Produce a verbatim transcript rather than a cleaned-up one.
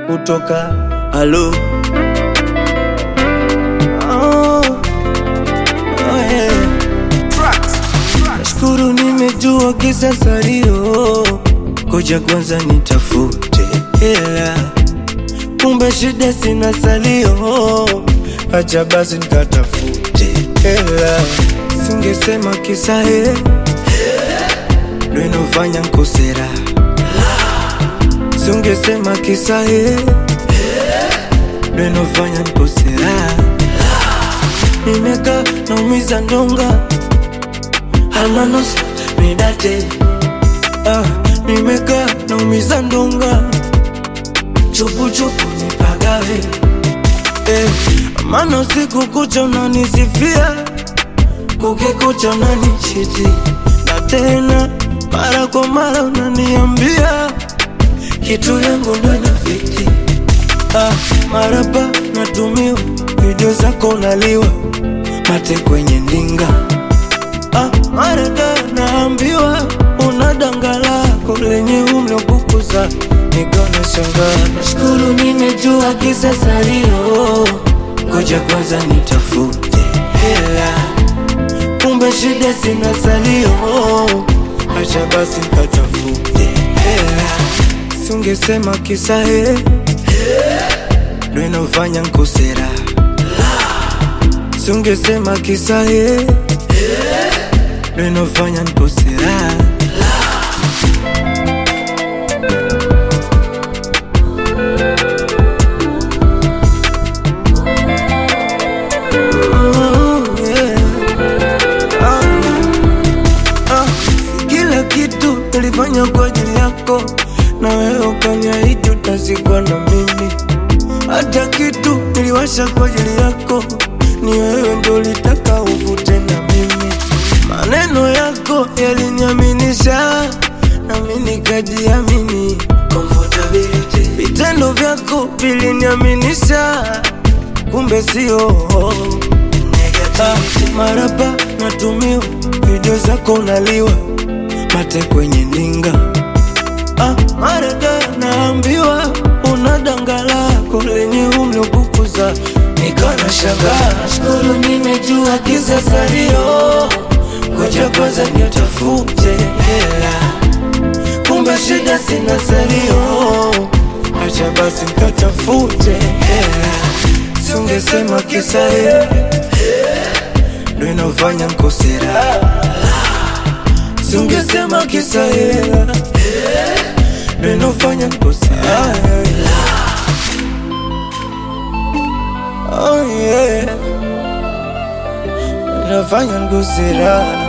kutoka halo. Oh, oh yeah. Nashukuru nimejua kisa salio, koja kwanza nitafute hela, kumbe shida sina salio, acha basi nikatafute hela. Singesema kisa he ndo inofanya nkosera, singesema kisa he ndo inofanya nkosera. Nimeka naumiza ndonga almanos midate, ah, nimeka naumiza ndonga chupu chupu nipagawe, eh, mano siku kucha unanisifia, kukikucha unanichiti, na tena mara kwa mara unaniambia kitu yangu ndo inafiti. Ah, marapa natumiwa, video zako unaliwa, mate kwenye ndinga. Ah, marada naambiwa una danga lako lenye umlokukuza, nikona shangaa. Nashukuru nimejua kisa salio, ngoja kwanza nitafute hela, kumbe shida sina salio, acha basi nikatafute hela. Singesema kisa he ndo inofanya nkosera, singesema kisa he ndo inofanya nkosera. Nilifanya kwa ajili yako, na wewe ukaniahidi utazikwa na mimi. Hata kitu niliwasha kwa ajili yako, ni wewe ndo ulitaka uvute na mimi. Maneno yako yaliniaminisha, na mimi nikajiamini. Comfortability, vitendo vyako viliniaminisha, kumbe sio. Ah, marapa natumiwa, video zako unaliwa, mate kwenye ndinga. Ah, marada naambiwa una danga lako lenye umlokukuza, nikona shangaa. Nashukuru nimejua kisa salio, ngoja kwanza nitafute hela, kumbe shida sina salio, acha basi nikatafute hela. Singesema kisa he ndo inofanya nkosera, singesema kisa hela ndo inofanya nkosera. Oh yeah, inofanya nkosera.